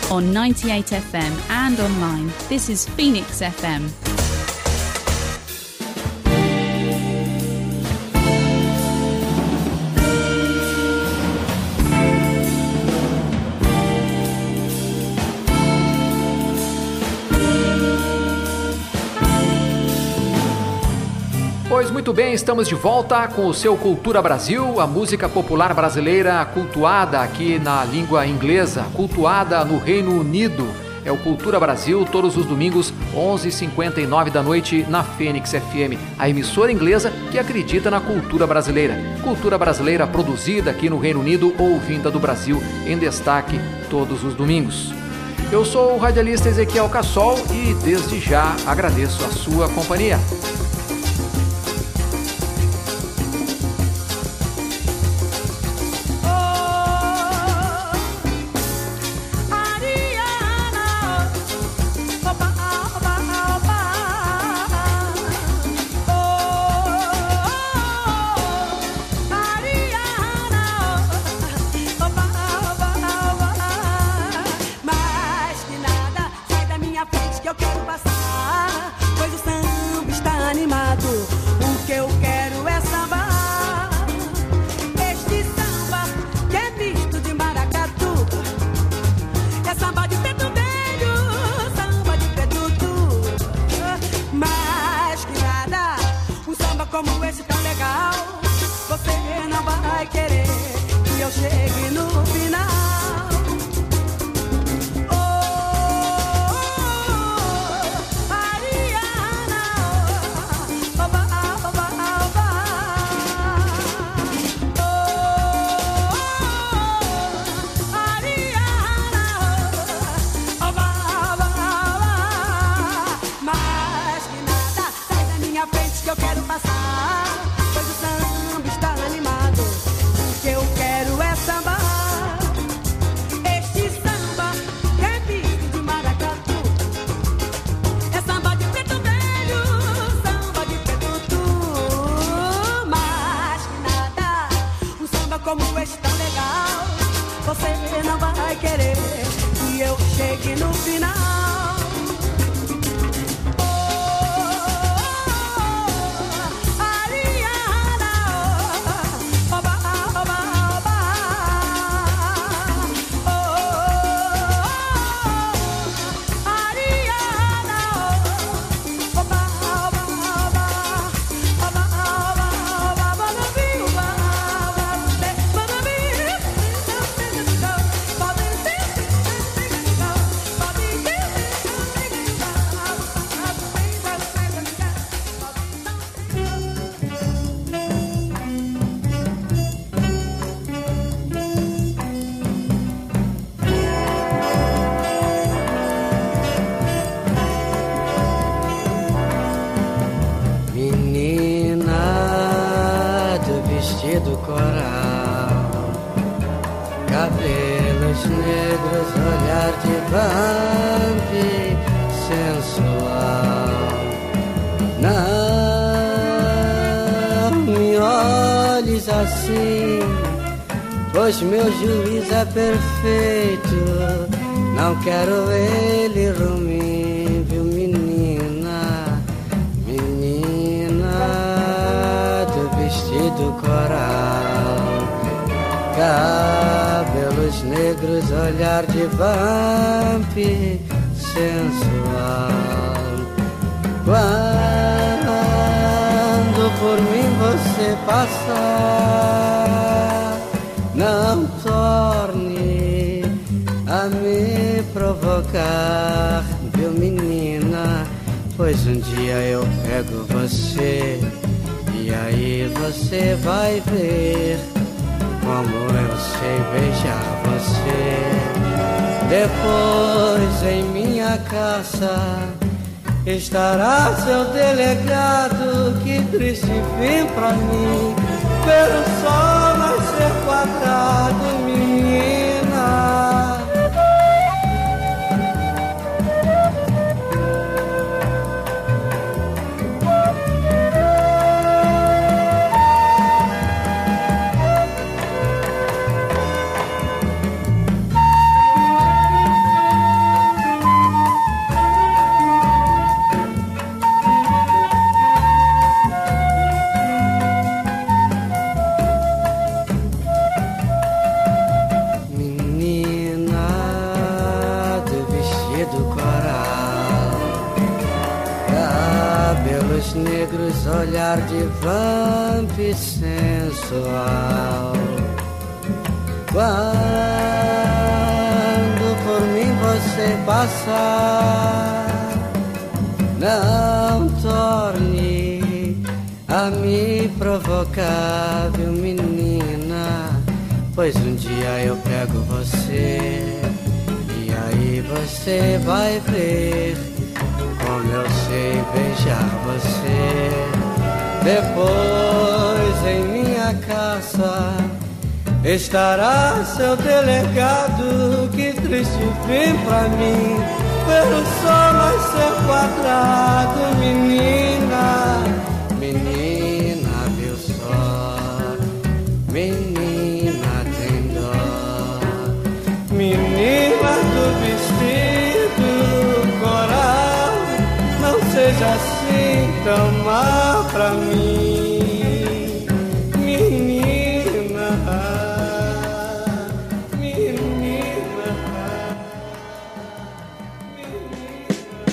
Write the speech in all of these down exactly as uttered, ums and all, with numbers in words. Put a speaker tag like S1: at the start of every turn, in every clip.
S1: on ninety-eight F M and online. This is Phoenix F M.
S2: Pois muito bem, estamos de volta com o seu Cultura Brasil, a música popular brasileira cultuada aqui na língua inglesa, cultuada no Reino Unido. É o Cultura Brasil, todos os domingos, onze e cinquenta e nove da noite, na Fênix F M, a emissora inglesa que acredita na cultura brasileira. Cultura brasileira produzida aqui no Reino Unido ou vinda do Brasil, em destaque todos os domingos. Eu sou o radialista Ezequiel Cassol e desde já agradeço a sua companhia.
S3: Do coral, cabelos negros, olhar de vampi sensual. Não me olhes assim, pois meu juiz é perfeito. Não quero ele ruim, viu, menina, menina do vestido coral, cabelos negros, olhar de vampi sensual. Quando por mim você passar, não torne a me provocar, viu, menina, pois um dia eu pego você e aí você vai ver como eu sei beijar você. Depois em minha casa estará seu delegado. Que triste fim pra mim, ver o sol nascer quadrado, menina. negros, olhar de vamp sensual. Quando por mim você passar, não torne a me provocar, viu, menina? Pois um dia eu pego você e aí você vai ver como eu sei beijar você. Depois em minha casa estará seu delegado. Que triste fim pra mim ver o sol nascer quadrado. Menina, menina, viu só, menina tem dó. Menina do vestido coral, não seja assim tão má pra mim. Menina, menina, menina.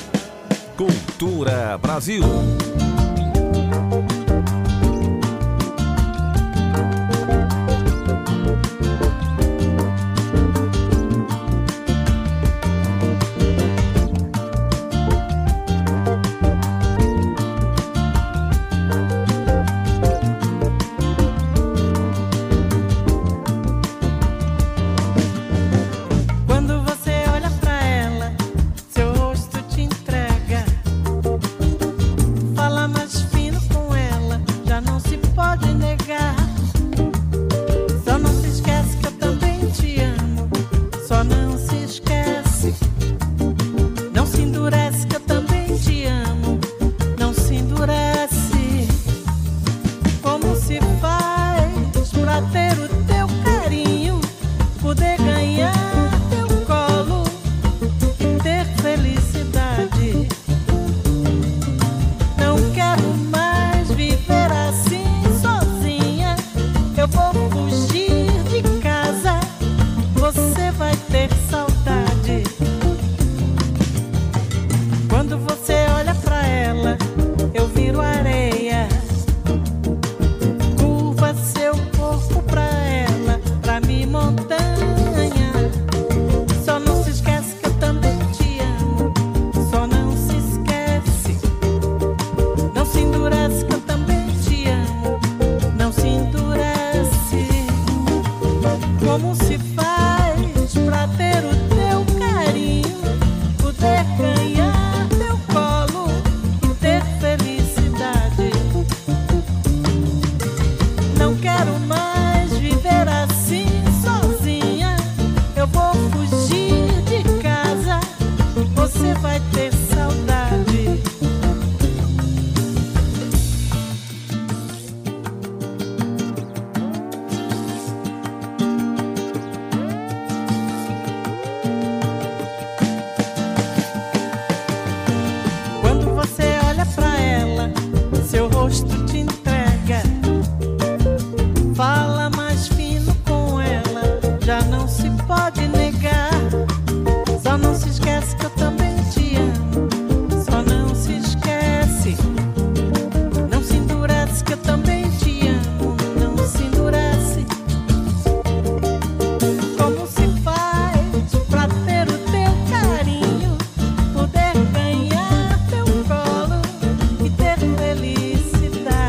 S4: Cultura Brasil.
S5: Felicidade.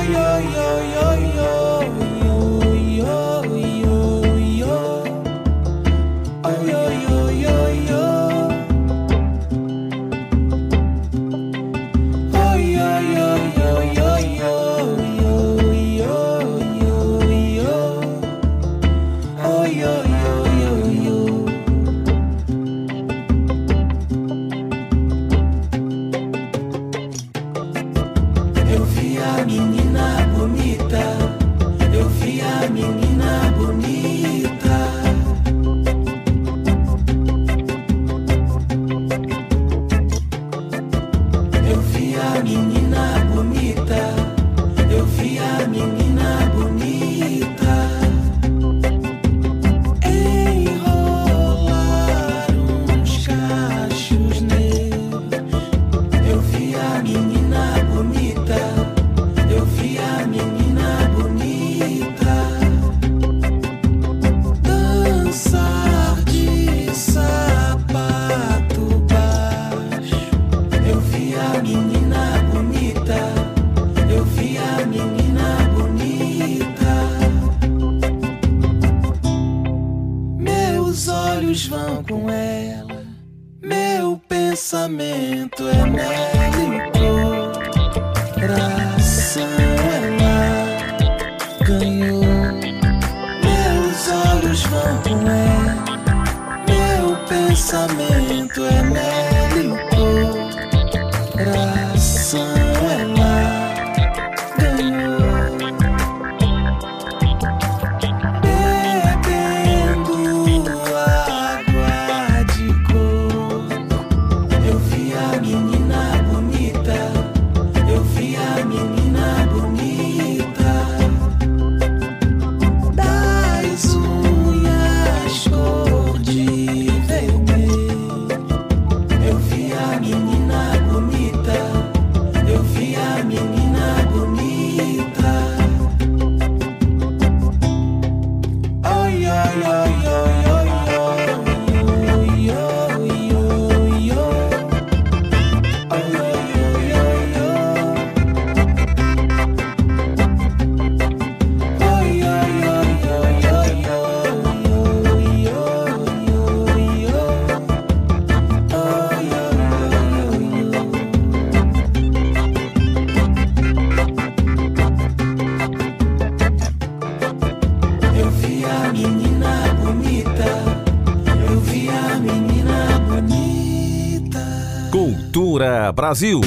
S4: Cultura Brasil.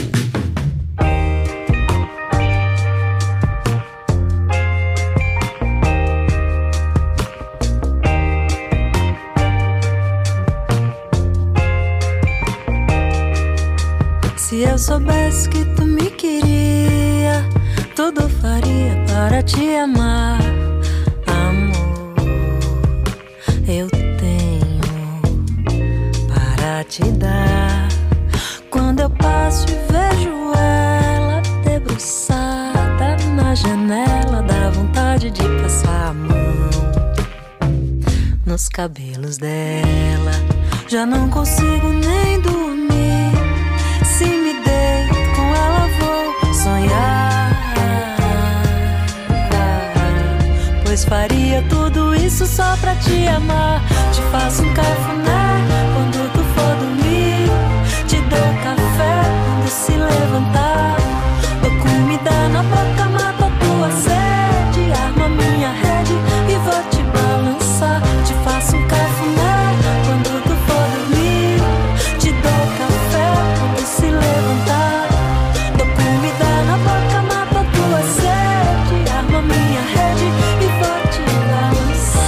S5: Se eu soubesse que tu me queria, tudo faria para te amar. Amor, eu tenho para te dar. Quando eu passo e vejo ela debruçada na janela, dá vontade de passar a mão nos cabelos dela. Já não consigo nem dormir. Se me deito com ela vou sonhar, pois faria tudo isso só pra te amar. Te faço um cafuné quando tu for dormir, te dou café quando se levantar, dou comida na boca, mato a tua sede, armo a minha rede e vou te balançar. Te faço um cafuné quando tu for dormir, te dou café quando se levantar, dou comida na boca, mato a tua sede, armo a minha rede e vou te balançar.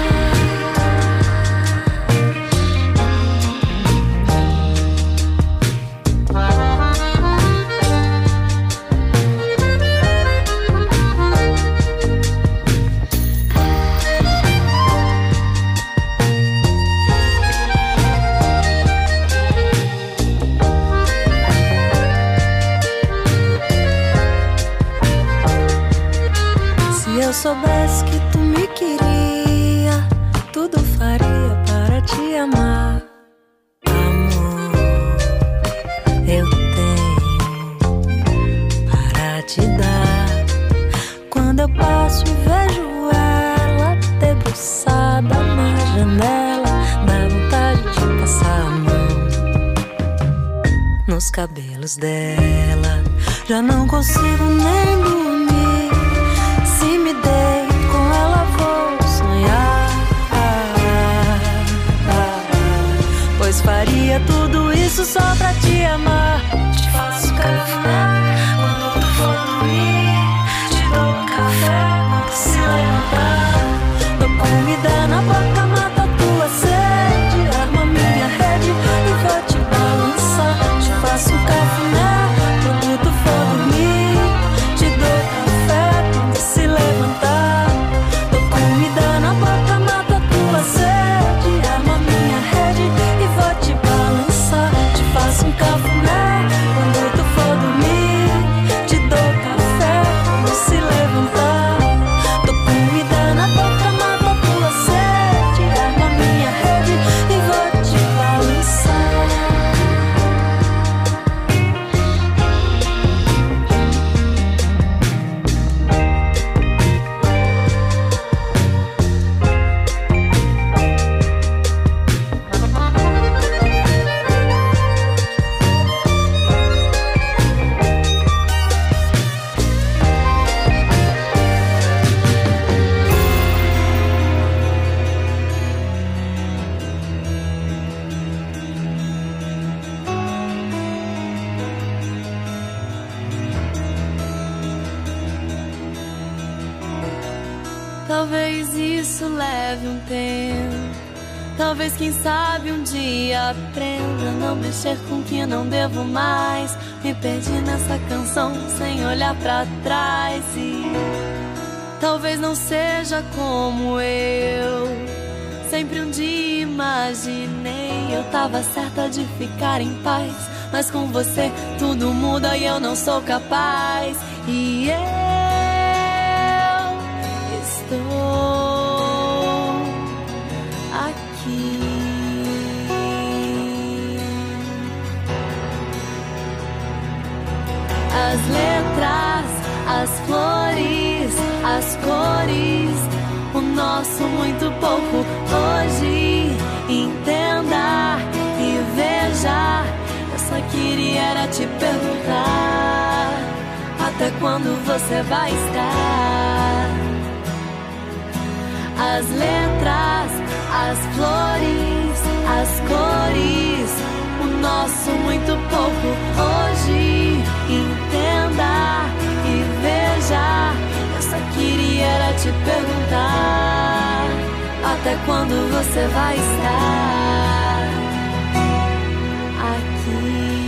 S5: Se eu soubesse que tu me queria, tudo faria para te amar. Amor, eu tenho para te dar. quando eu passo e vejo ela debruçada na janela, dá vontade de passar a mão nos cabelos dela. Já não consigo nem dormir, se me deito com ela vou sonhar. Pois faria tudo isso só pra te amar. Te faço café quando tu for dormir, te dou um café quando se levantar, dou comida na boca, mata a tua sede, arma minha rede e vou te balançar. Te faço cafuné quando tu for dormir, te dou café quando se levantar, dou comida na boca, mata a tua sede, arma minha rede e vou te balançar. Te faço um cafuné quando tu for dormir, te dou café quando se levantar, dou comida na boca, mata a tua sede, arma minha rede e vou te balançar.
S6: Talvez isso leve um tempo, talvez quem sabe um dia aprenda a não mexer com o que não devo mais. Me perdi nessa canção sem olhar pra trás e talvez não seja como eu sempre um dia imaginei. Eu tava certa de ficar em paz, mas com você tudo muda e eu não sou capaz. E eu estou aqui. As letras, as flores, as cores, o nosso muito pouco hoje. Entenda e veja, eu só queria era te perguntar até quando você vai estar. As letras, as flores, as cores, o nosso muito pouco hoje. Entenda e veja, eu só queria era te perguntar até quando você vai estar aqui.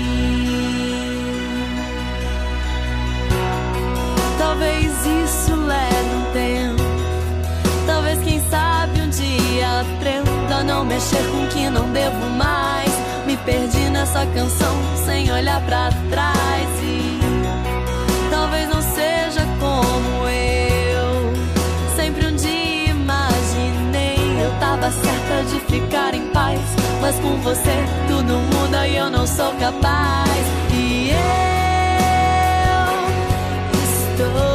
S6: Talvez isso leve um tempo, talvez quem sabe um dia aprenda a não mexer com o que não devo mais. Me perdi nessa canção sem olhar pra trás e talvez não seja como eu sempre um dia imaginei. Eu tava certa de ficar em paz, mas com você tudo muda e eu não sou capaz. E eu estou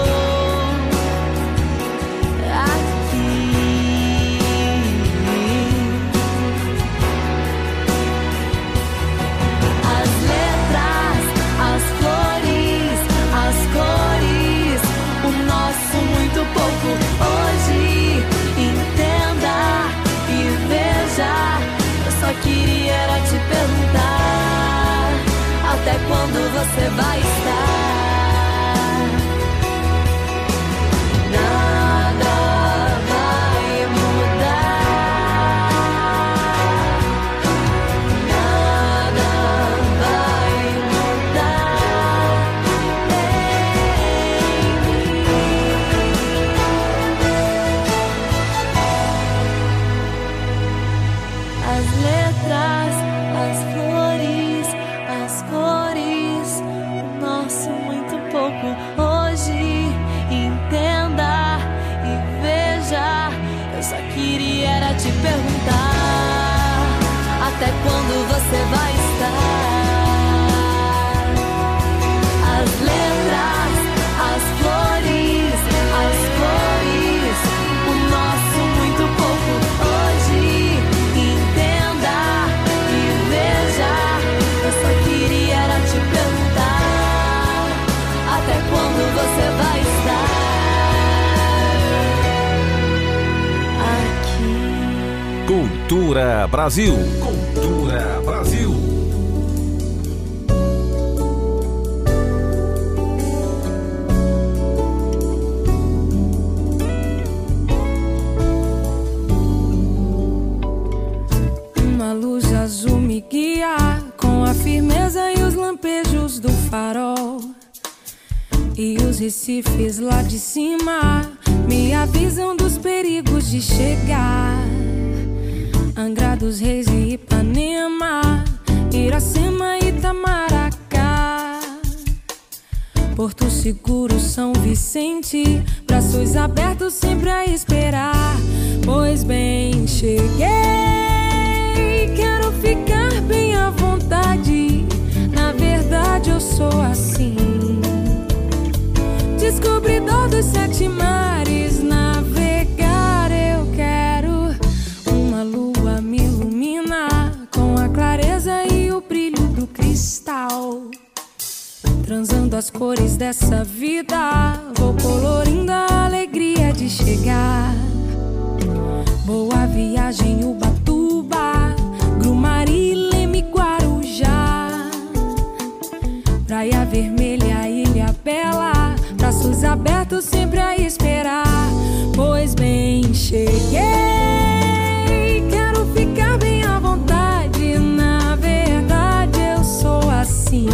S6: pouco hoje. Entenda e veja, eu só queria era te perguntar até quando você vai estar. Nada vai mudar, nada vai mudar em mim. As letras, as flores, as cores, o nosso muito pouco hoje. Entenda e veja, eu só queria era te perguntar até quando você vai estar. As letras, as flores, as
S4: Cultura Brasil. Cultura Brasil.
S5: Uma luz azul me guia com a firmeza e os lampejos do farol. E os recifes lá de cima me avisam dos perigos de chegar. Angra dos Reis e Ipanema, Iracema e Itamaracá, Porto Seguro, São Vicente, braços abertos sempre a esperar. Pois bem, cheguei, quero ficar bem à vontade. Na verdade eu sou assim, descobridor dos sete mares. Navegar eu quero. Uma lua me ilumina com a clareza e o brilho do cristal. Transando as cores dessa vida, vou colorindo a alegria de chegar. Boa viagem, Ubatuba, Grumari, Leme, Guarujá, Praia Vermelha, Ilha Bela, braços abertos sempre a esperar. Pois bem, cheguei, quero ficar bem à vontade. Na verdade eu sou assim,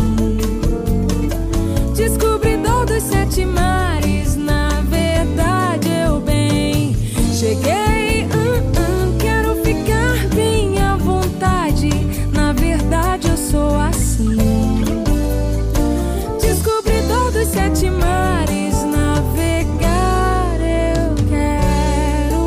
S5: descobridor dos sete mares. Na verdade eu bem cheguei, hum, hum, quero ficar bem à vontade. Na verdade eu sou assim, descobridor dos sete mares. Navegar eu quero.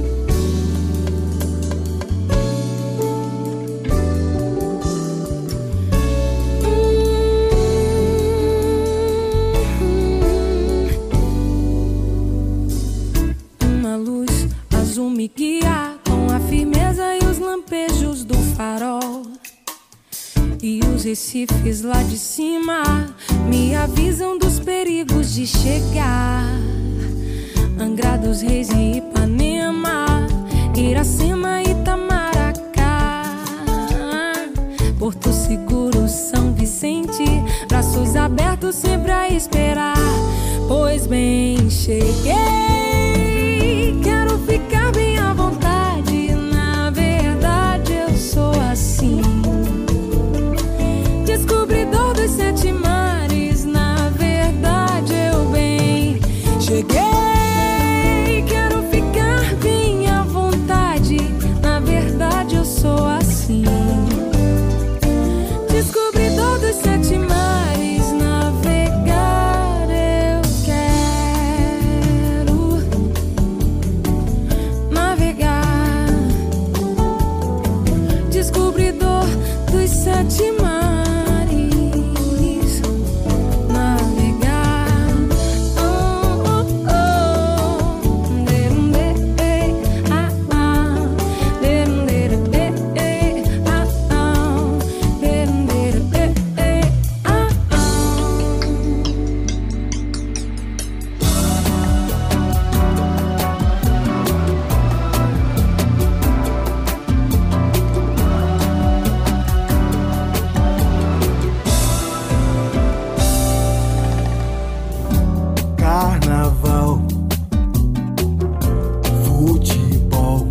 S5: Uma luz azul me guia com a firmeza e os lampejos do farol. E os recifes lá de cima me avisam dos perigos de chegar. Angra dos Reis e Ipanema, Iracema e Itamaracá, Porto Seguro, São Vicente, braços abertos sempre a esperar. Pois bem, cheguei, quero ficar bem à vontade. Na verdade eu sou assim, descobridor dos sete mares. Na verdade eu bem cheguei, quero ficar bem à vontade. Na verdade eu sou assim, descobridor dos sete mares. Navegar eu quero. Navegar, descobridor dos sete mares.
S3: Carnaval, futebol,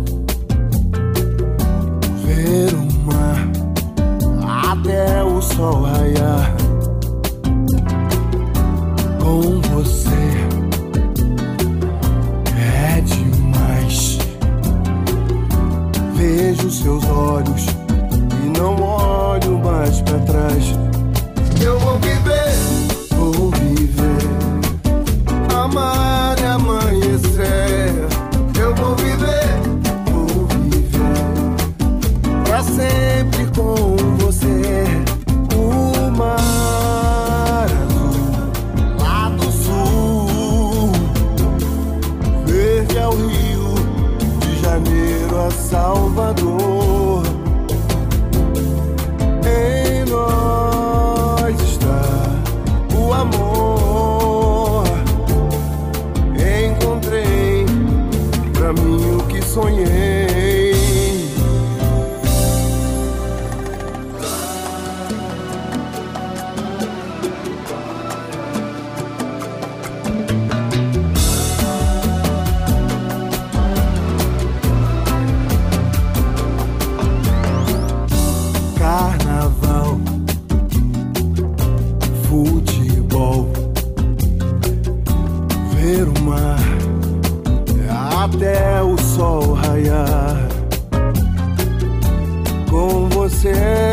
S3: ver o mar até o sol raiar. Com você é demais. Vejo seus olhos e não olho mais pra trás. Eu vou viver, vou viver, amar e amanhecer. Eu vou viver, vou viver pra sempre com você. O mar azul lá do sul, verde é o Rio de Janeiro a Salvador. Em nós está o amor. ver o mar até o sol raiar. Com você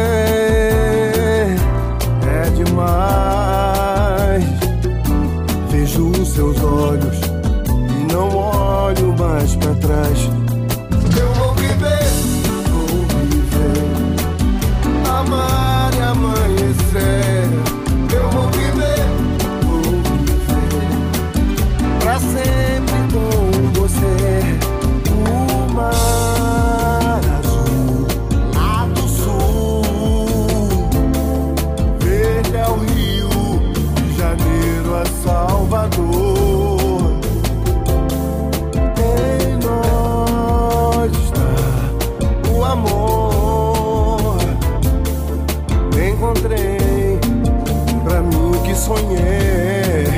S3: é demais. Vejo os seus olhos e não olho mais pra trás. Eu vou viver, vou viver, amar e amanhecer. Eu vou viver, vou viver, pra sempre com você. O mar azul lá do sul, verde é o Rio de Janeiro a Salvador. Em nós está o amor. Encontrei pra mim o que sonhei.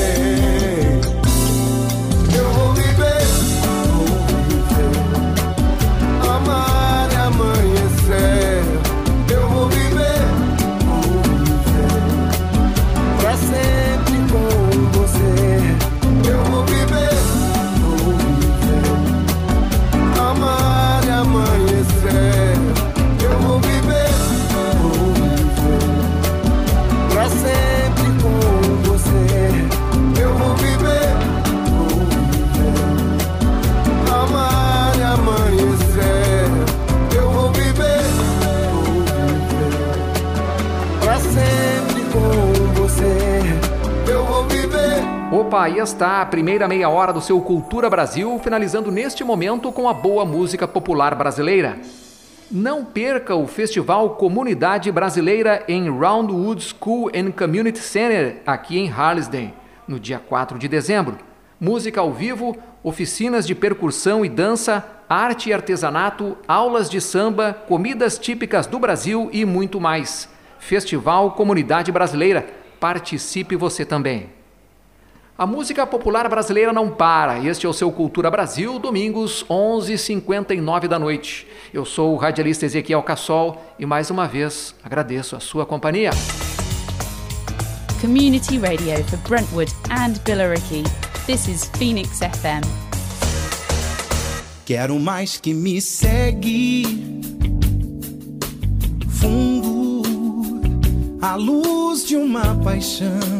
S3: Eu vou viver, vou viver, amar e amanhecer. Eu vou viver, vou viver, pra sempre com você. Eu vou viver, vou viver, amar e amanhecer. Eu vou viver, vou viver, pra sempre com você. Eu vou viver, vou viver, amar e amanhecer. Eu vou viver, vou viver, pra sempre com você. Eu vou viver.
S2: Opa, aí está a primeira meia hora do seu Cultura Brasil, finalizando neste momento com a boa música popular brasileira. Não perca o Festival Comunidade Brasileira em Roundwood School and Community Center, aqui em Harlesden, no dia quatro de dezembro. Música ao vivo, oficinas de percussão e dança, arte e artesanato, aulas de samba, comidas típicas do Brasil e muito mais. Festival Comunidade Brasileira. Participe você também. A música popular brasileira não para. Este é o seu Cultura Brasil, domingos, onze e cinquenta e nove da noite. Eu sou o radialista Ezequiel Cassol e mais uma vez agradeço a sua companhia.
S1: Community Radio for Brentwood and Billericay. This is Phoenix F M.
S7: Quero mais que me segue, fundo, à luz de uma paixão.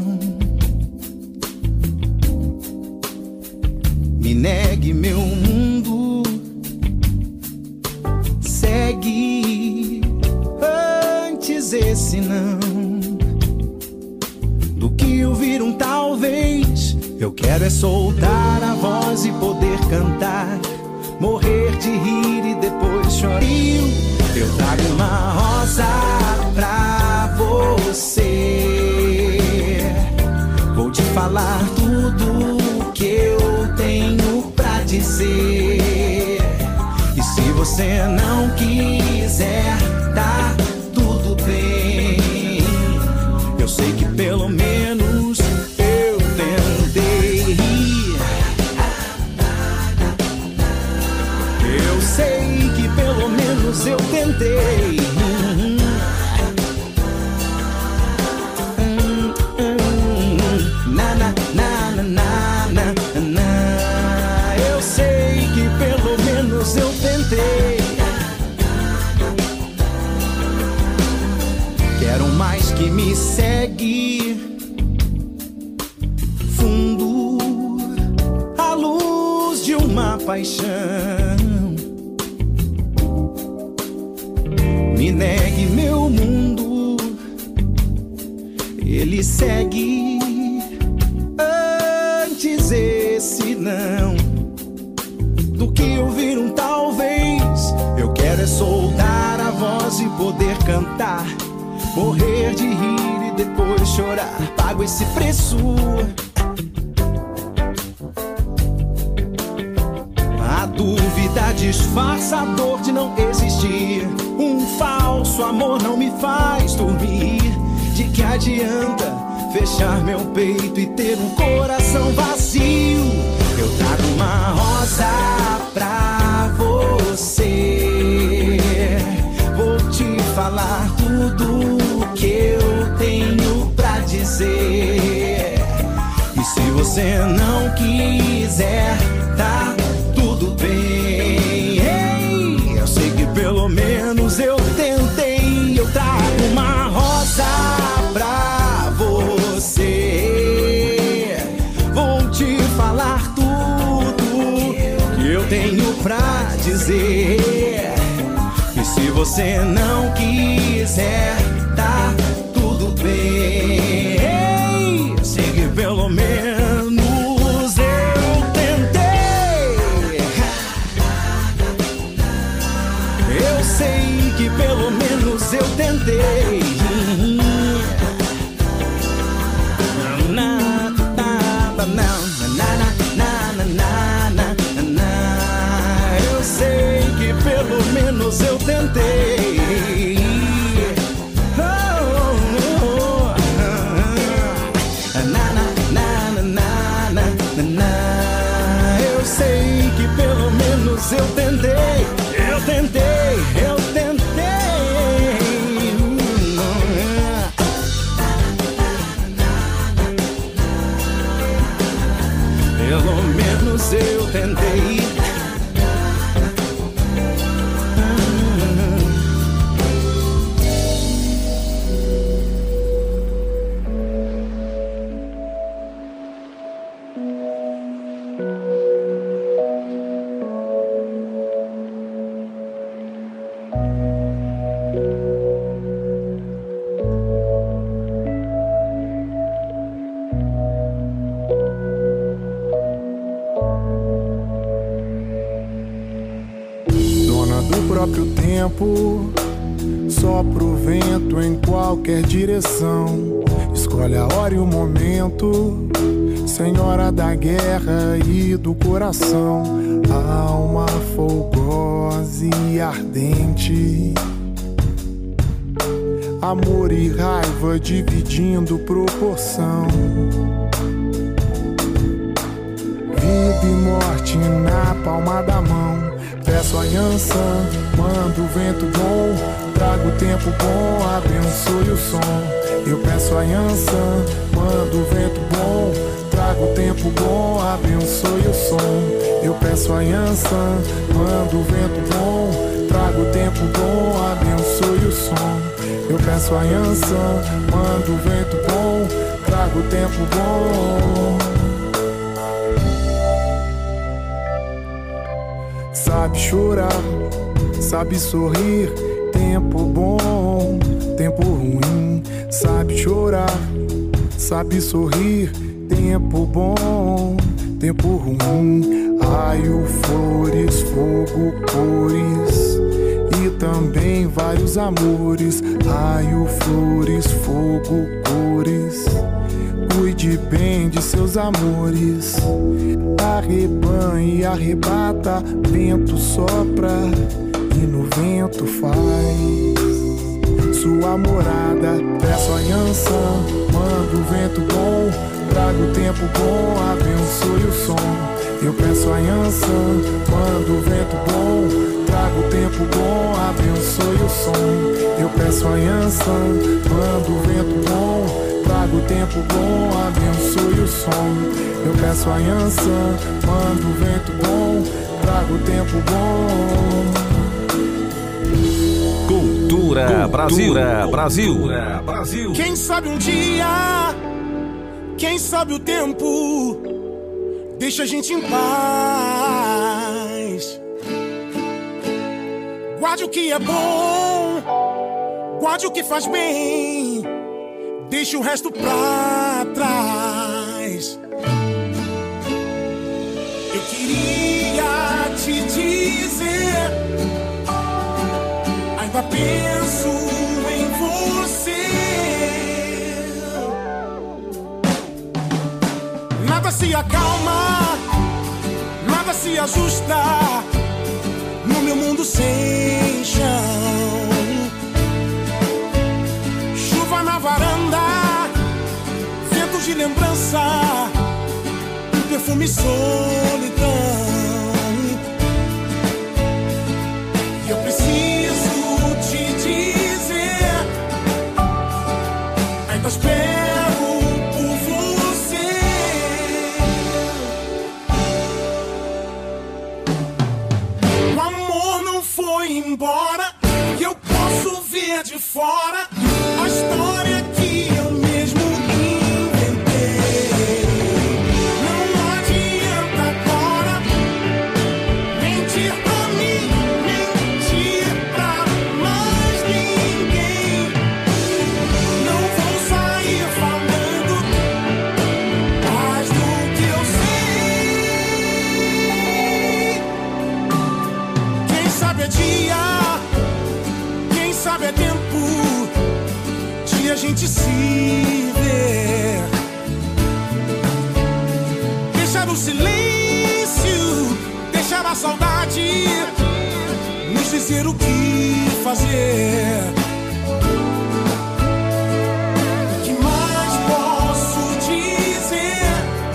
S7: Me negue meu mundo, segue antes esse não. Do que ouvir um talvez, eu quero é soltar a voz e poder cantar, morrer de rir e depois chorar. Eu trago uma rosa pra você, vou te falar tudo que eu tenho pra dizer. E se você não quiser, tá tudo bem. Eu sei que pelo menos eu tentei. Eu sei que pelo menos eu tentei. Na, na, na, na, na, na, na. Eu sei que pelo menos eu tentei. Quero mais que me segue, fundo, à luz de uma paixão. Me negue meu mundo, ele segue antes esse não. Do que ouvir um talvez, eu quero é soltar a voz e poder cantar, morrer de rir e depois chorar. Pago esse preço. A dúvida disfarça a dor de não existir. Um falso amor não me faz dormir. De que adianta fechar meu peito e ter um coração vazio? Eu trago uma rosa pra você, vou te falar tudo que eu tenho pra dizer. E se você você não quiser, tá tudo bem. Ei, eu sei que pelo menos eu tentei. Eu trago uma rosa pra você. Vou te falar tudo que eu tenho pra dizer. E se você não quiser, tá tudo bem. Ei, eu sei que pelo menos eu tentei. Eu sei que pelo menos eu tentei. Na, na, na, na, na, na, na, na. Eu sei que pelo menos eu tentei. Eu sei que pelo menos eu tentei, eu tentei, eu tentei. Pelo menos eu tentei.
S3: Sopra o vento em qualquer direção, escolhe a hora e o momento, senhora da guerra e do coração, alma folgosa e ardente, amor e raiva dividindo proporção, vida e morte na palma da mão. Peço aliança, mando o vento bom, trago o tempo bom, abençoe o som. Eu peço aliança, mando o vento bom, trago o tempo bom, abençoe o som. Eu peço aliança, mando o vento bom, trago o tempo bom, abençoe o som. Eu peço aliança, mando o vento bom, trago o tempo bom. Sabe chorar, sabe sorrir, tempo bom, tempo ruim. Sabe chorar, sabe sorrir, tempo bom, tempo ruim. Raio, flores, fogo, cores e também vários amores. Raio, flores, fogo, cores. Cuide bem de seus amores. Arrebanha e arrebata, vento sopra e no vento faz sua morada. Peço aliança, mando o vento bom, trago o tempo bom, abençoe o som. Eu peço aliança, mando o vento bom, trago o tempo bom, abençoe o som. Eu peço aliança, mando o vento bom, trago o tempo bom, abençoe o som. Eu peço aliança, mando o vento bom, trago o tempo bom.
S4: Cultura, Cultura Brasil, Brasil, Brasil.
S8: Quem sabe um dia, quem sabe o tempo, deixa a gente em paz. Guarde o que é bom, guarde o que faz bem, deixa o resto pra trás. Eu queria te dizer, ainda penso em você. Nada se acalma, nada se ajusta no meu mundo sem chão. Chuva na varanda, ventos de lembrança, um perfume e solidão. E eu preciso te dizer, ainda espero por você. gente se ver. Deixar o silêncio, deixar a saudade nos dizer o que fazer. O que mais posso dizer?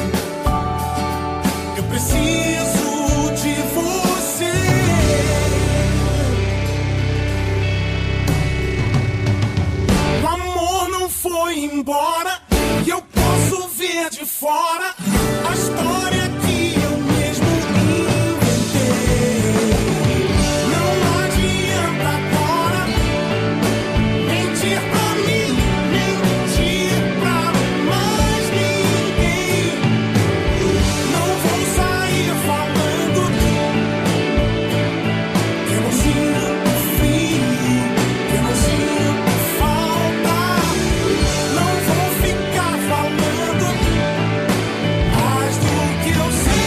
S8: Eu preciso de você. O amor não foi embora e eu posso ver de fora a história que eu mesmo inventei. Não adianta agora mentir pra mim, mentir pra mais ninguém. Não vou sair falando que eu não sinto frio, que eu não sinto falta. Não vou ficar falando mais do que eu sei.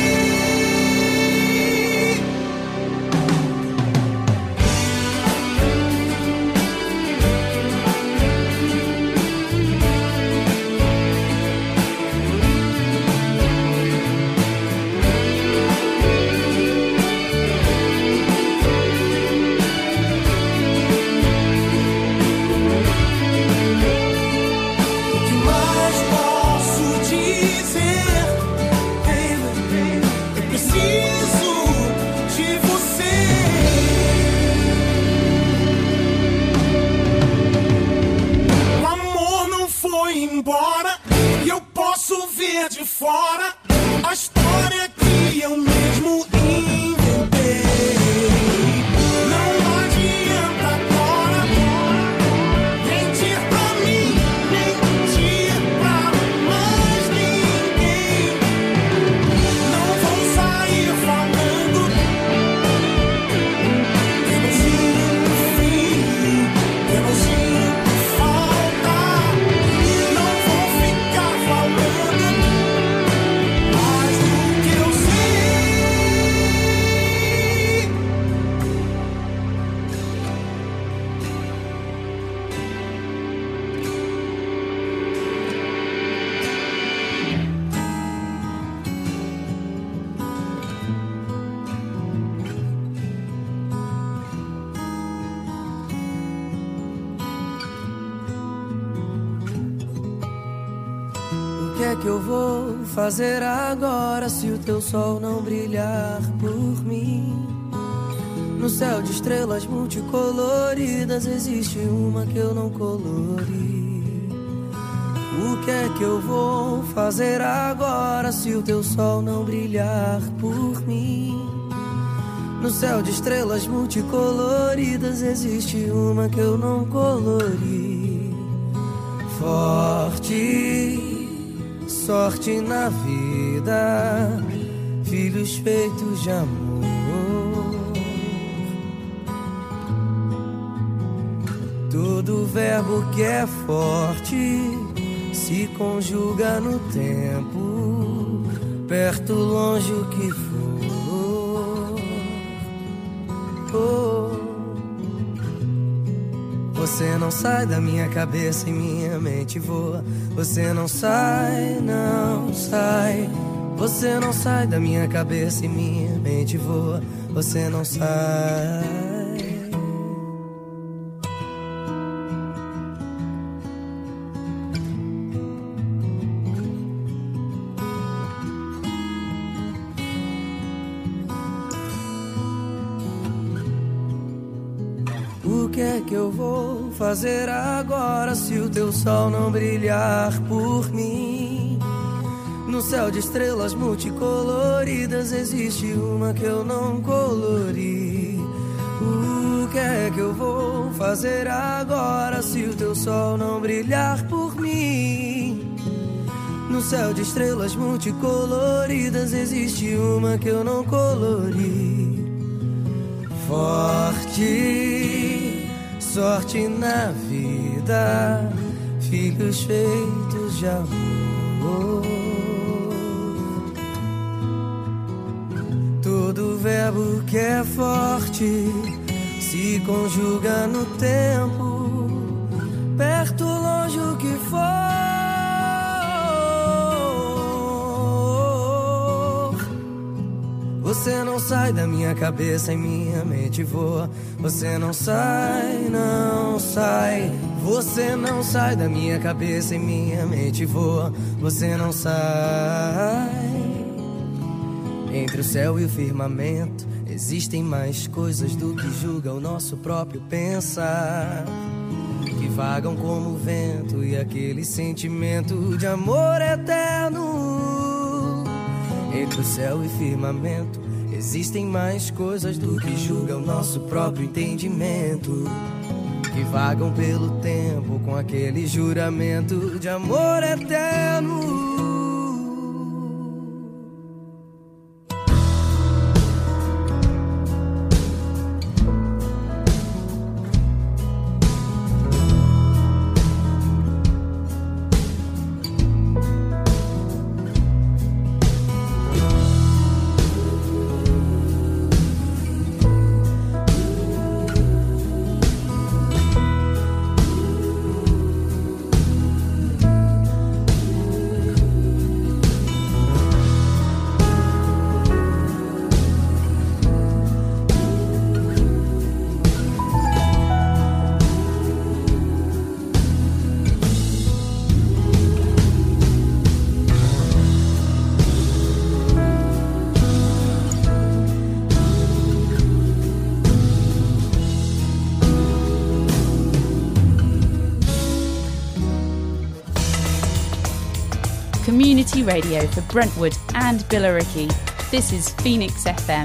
S8: O que mais posso dizer? Eu preciso de você. O amor não foi embora e eu posso ver de fora a história que eu mesmo inventei. Não adianta agora mentir pra mim, mentir pra mais ninguém. Não vou sair falando que eu não sinto frio, que eu não sinto falta. Não vou ficar falando mais do que eu sei.
S9: O que é que eu vou fazer agora se o teu sol não brilhar por mim? No céu de estrelas multicoloridas existe uma que eu não colori. O que é que eu vou fazer agora se o teu sol não brilhar por mim? No céu de estrelas multicoloridas existe uma que eu não colori. Forte, sorte na vida, filhos feitos de amor. Todo verbo que é forte se conjuga no tempo, perto, longe, o que for. Oh. Você não sai da minha cabeça e minha mente voa. Você não sai, não sai. Você não sai da minha cabeça e minha mente voa. Você não sai. O que é que eu vou fazer agora se o teu sol não brilhar por mim? No céu de estrelas multicoloridas existe uma que eu não colori. O que é que eu vou fazer agora se o teu sol não brilhar por mim? No céu de estrelas multicoloridas existe uma que eu não colori. Forte, sorte na vida, filhos feitos de amor. Todo verbo que é forte se conjuga no tempo, perto, longe. Você não sai da minha cabeça e minha mente voa. Você não sai, não sai. Você não sai da minha cabeça e minha mente voa. Você não sai. Entre o céu e o firmamento existem mais coisas do que julga o nosso próprio pensar, que vagam como o vento e aquele sentimento de amor eterno. Entre o céu e firmamento existem mais coisas do que julga o nosso próprio entendimento, que vagam pelo tempo com aquele juramento de amor eterno.
S1: Community radio for Brentwood and Billericay. This is Phoenix F M.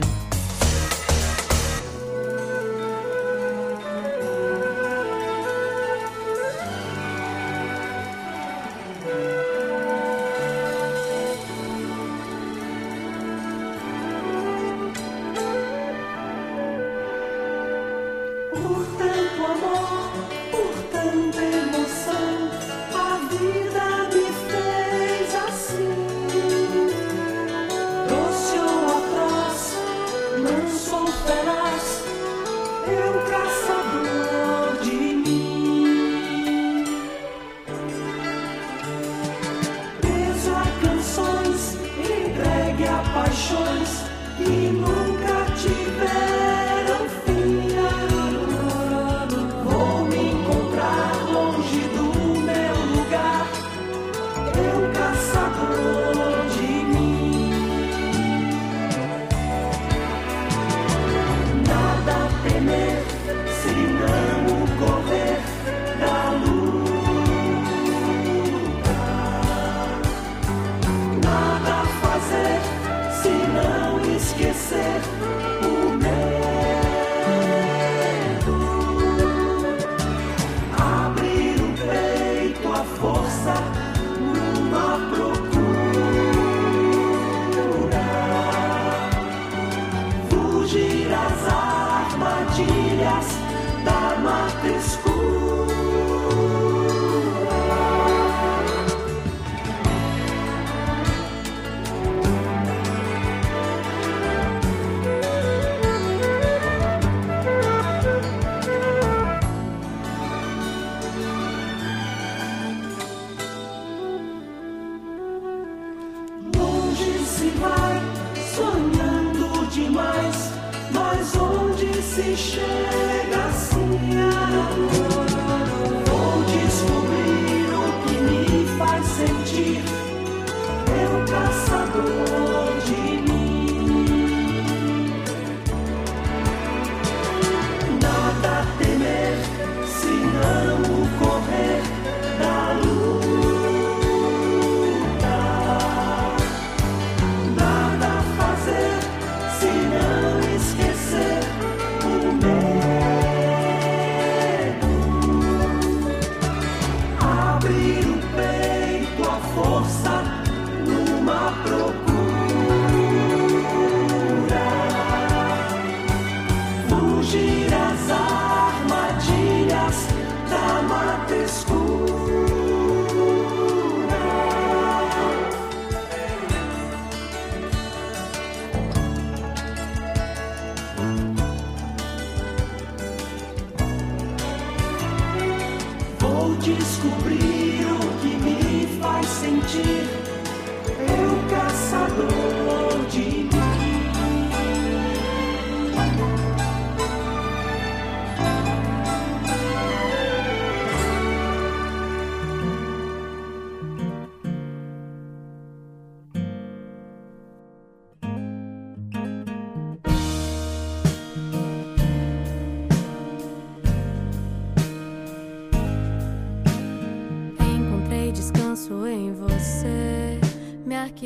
S8: Eu caçador de mim.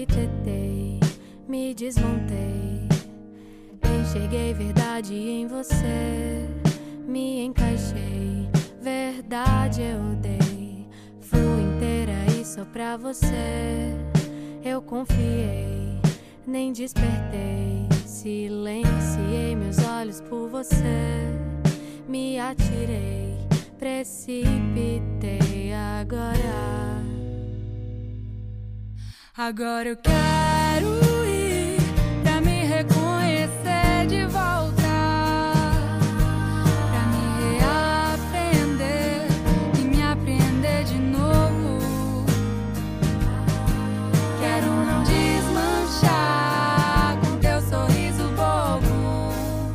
S5: arquitetei, me desmontei, enxerguei verdade em você, me encaixei, verdade eu dei, fui inteira e só pra você, eu confiei, nem despertei, silenciei meus olhos por você, me atirei, precipitei agora. Agora eu quero ir pra me reconhecer de volta, pra me reaprender e me aprender de novo. Quero não desmanchar com teu sorriso bobo.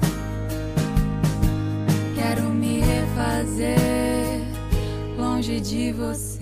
S5: Quero me refazer longe de você.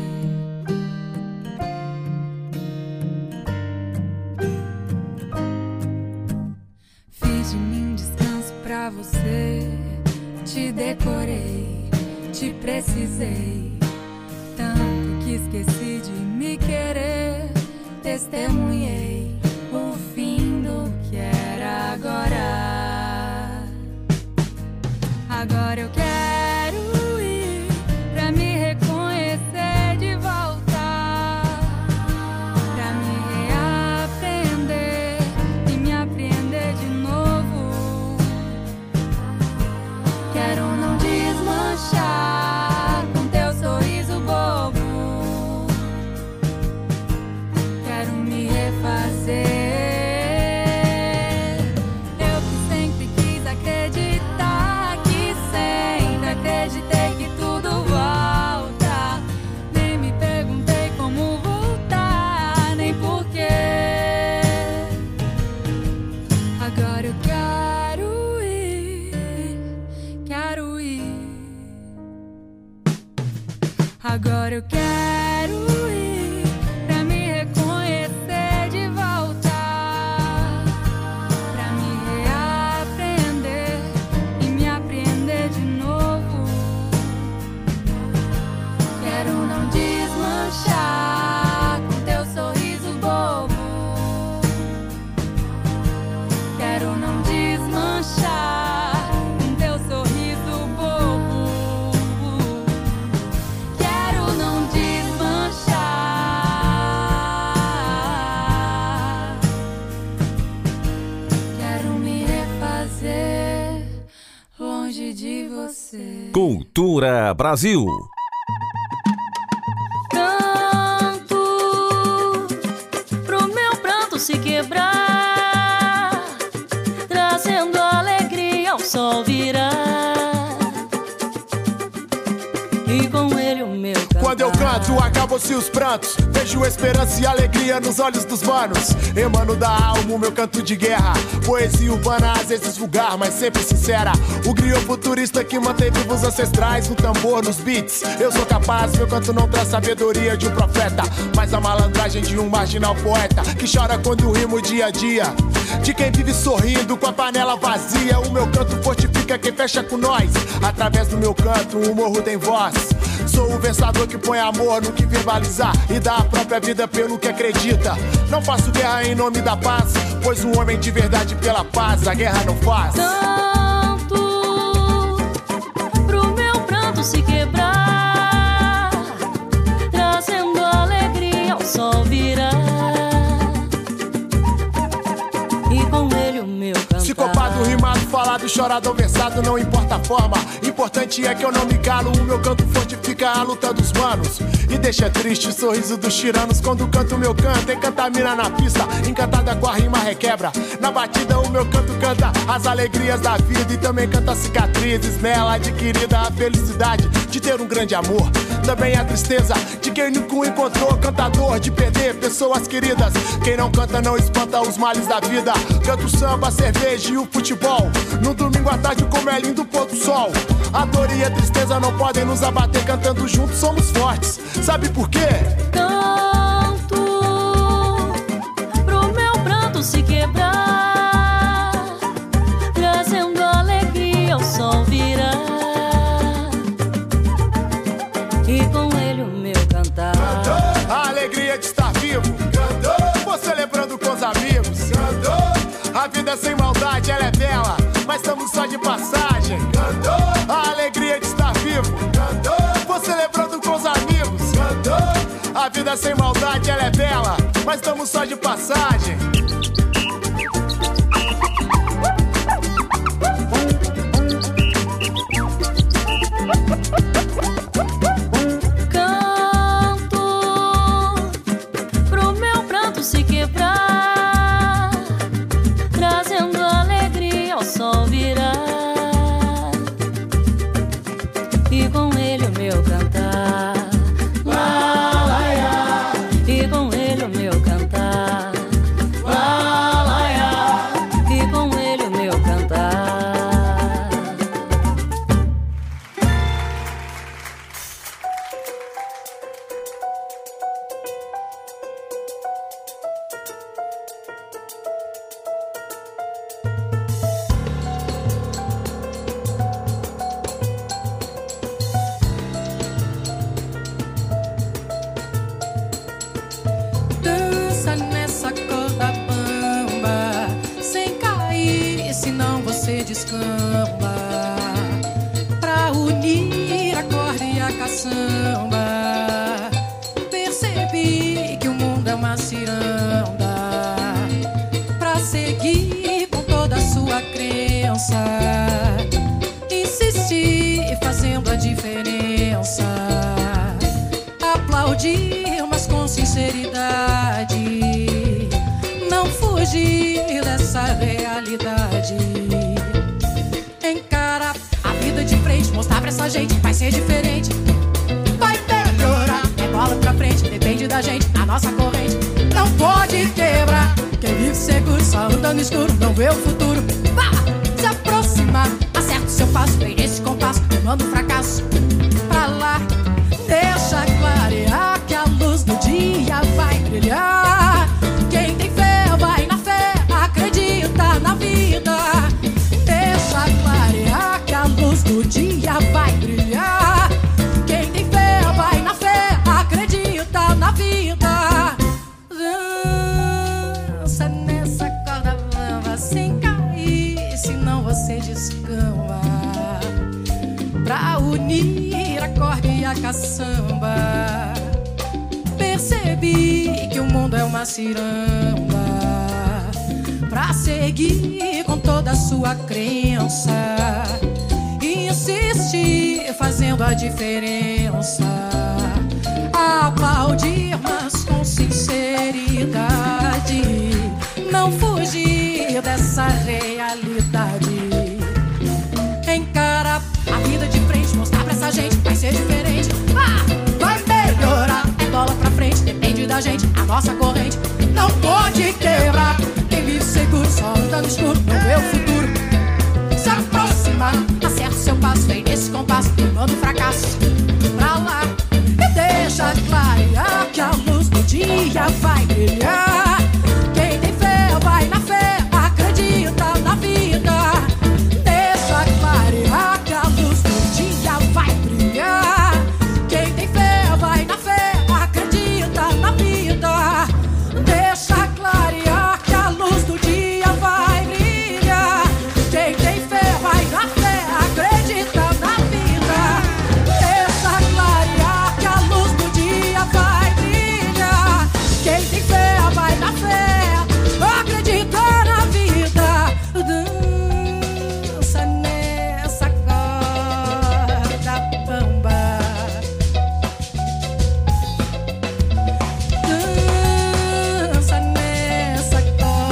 S5: Pra você, te decorei, te precisei, tanto que esqueci de me querer, testemunhei o fim do que era agora. Agora eu quero ir pra me reconhecer de volta, pra me reaprender e me aprender de novo. Quero não desmanchar com teu sorriso bobo. Quero me refazer. Eu que sempre quis acreditar, que sempre acreditei que tudo volta. Nem me perguntei como voltar, nem porquê. Agora eu quero ir, quero ir. Agora eu quero ir pra me reconhecer de volta, pra me reaprender e me aprender de novo. Quero não desmanchar com teu sorriso bobo. Quero não desmanchar com teu sorriso bobo. Quero não desmanchar. Quero me refazer longe de você.
S4: Cultura Brasil.
S5: Canto pro meu pranto se quebrar, trazendo alegria ao sol virar, e com ele o meu cantar.
S3: Quando eu canto, acabam-se os prantos. Vejo esperança e alegria nos olhos dos manos. Emano da alma o meu canto de guerra. Poesia urbana, às vezes vulgar, mas sempre sincera. O griot futurista que mantém vivos ancestrais. No tambor, nos beats, eu sou capaz. Meu canto não traz sabedoria de um profeta, mas a malandragem de um marginal poeta que chora quando rimo dia a dia, de quem vive sorrindo com a panela vazia. O meu canto fortifica quem fecha com nós. Através do meu canto, o morro tem voz. Sou o versador que põe amor no que verbalizar e dá a própria vida pelo que acredita. Não faço guerra em nome da paz, pois um homem de verdade pela paz a guerra não faz.
S5: Canto pro meu pranto se quebrar, trazendo alegria ao sol virar, e com ele o meu cantar.
S3: Psicopado, rimado, falado, chorado ou versado, não importa a forma. Importante é que eu não me calo. O meu canto fortifica a luta dos manos e deixa triste o sorriso dos tiranos. Quando canto o meu canto, encanta a mina na pista, encantada com a rima requebra. Na batida o meu canto canta as alegrias da vida e também canta cicatrizes nela adquirida. A felicidade de ter um grande amor, também a tristeza de quem nunca encontrou. Cantador de perder pessoas queridas. Quem não canta não espanta os males da vida. Canto samba, cerveja e o futebol. No domingo à tarde como é lindo o pôr do sol. A dor e a tristeza não podem nos abater. Cantando juntos somos fortes. Sabe por quê?
S5: Canto pro meu pranto se quebrar, trazendo alegria ao sol virar, e com ele o meu cantar.
S3: A alegria de estar vivo. vida sem maldade, ela é bela, mas estamos só de passagem. Cantou. A alegria de estar vivo. Cantou. Vou celebrando com os amigos. Cantou. A vida sem maldade, ela é bela, mas estamos só de passagem.
S6: Se quebrar, trazendo alegria ao sol virar, e com ele o meu cantar, lá, lá, lá, e com ele o meu cantar, lá, lá, lá, e com ele o meu cantar.
S10: Descamba pra unir a corda e a caçamba. Percebi que o mundo é uma ciranda pra seguir com toda a sua crença. Insistir fazendo a diferença. Aplaudir, mas com sinceridade. Não fugir dessa realidade. Encara a vida de frente, mostrar pra essa gente, vai ser diferente. Vai melhorar, é bola pra frente, depende da gente, a nossa corrente não pode quebrar. Quem vive seguro, só anda no escuro, não vê o futuro. Vá se aproximar, acerta o seu passo, vem nesse compasso, manda um fracasso pra lá. Deixa clarear que a luz do dia vai brilhar. Quem tem fé vai na fé, acredita na vida. Deixa clarear que a luz do dia vai brilhar. Quem tem fé vai na fé, acredita na vida. Dança nessa corda bamba sem cair, senão você descamba. Pra unir a corda e a caçamba. Percebi que o mundo é uma ciranda pra seguir com toda a sua crença. Insistir fazendo a diferença. Aplaudir, mas com sinceridade. Não fugir dessa realidade. Encara a vida de frente, mostrar pra essa gente, vai ser diferente. Ah, vai melhorar, é bola pra frente, depende da gente, a nossa corrente não pode quebrar. Quem vive seguro, só anda no escuro, não vê o futuro. Se aproximar, acerta o seu passo, vem nesse compasso, manda um fracasso pra lá. E deixa clarear que a luz do dia vai brilhar. Quem tem fé vai na fé, acredita na vida. Deixa clarear que a luz do dia vai brilhar. Quem tem fé vai na fé, acredita na vida. Deixa clarear que a luz do dia vai brilhar. Quem tem fé vai na fé, acredita na vida. Deixa clarear que a luz do dia vai brilhar. Quem tem fé vai na fé, acredita na vida. Dança nessa corda bamba. Dança nessa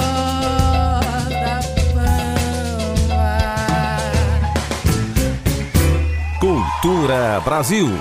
S10: corda bamba.
S4: Cultura Brasil.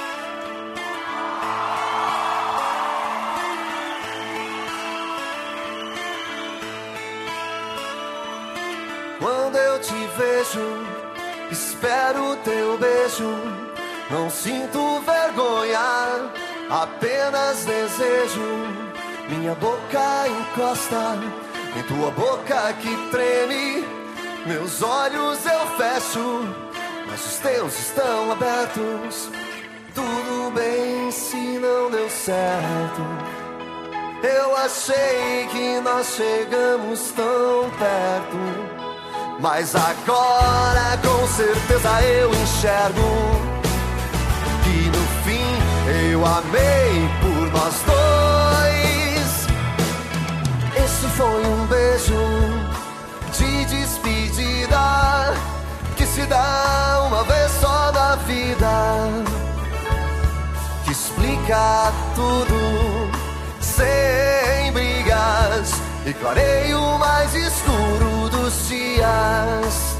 S11: Quando eu te vejo, espero teu beijo. Não sinto vergonha, apenas desejo. Minha boca encosta em tua boca que treme. Meus olhos eu fecho, mas os teus estão abertos. Tudo bem se não deu certo. Eu achei que nós chegamos tão perto, mas agora com certeza eu enxergo que no fim eu amei por nós dois. Esse foi um beijo de despedida que se dá uma vez só na vida, que explica tudo sem brigas e clareia o mais escuro dos dias.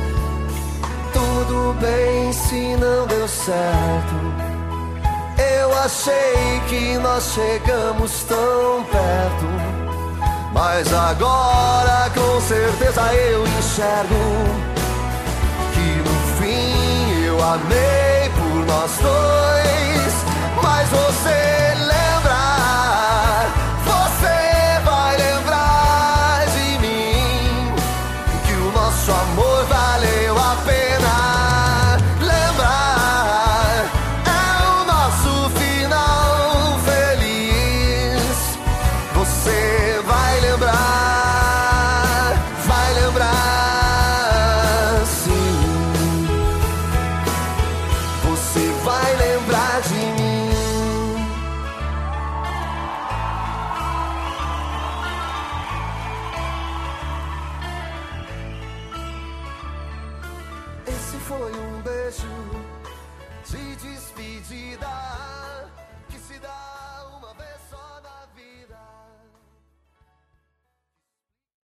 S11: Tudo bem se não deu certo, eu achei que nós chegamos tão perto, mas agora com certeza eu enxergo que no fim eu amei por nós dois. Mas você lembra, você vai lembrar de mim, que o nosso amor valeu a pena. Lembrar é o nosso final feliz. Você vai lembrar, vai lembrar sim. Você vai lembrar de mim. Esse foi um beijo de despedida.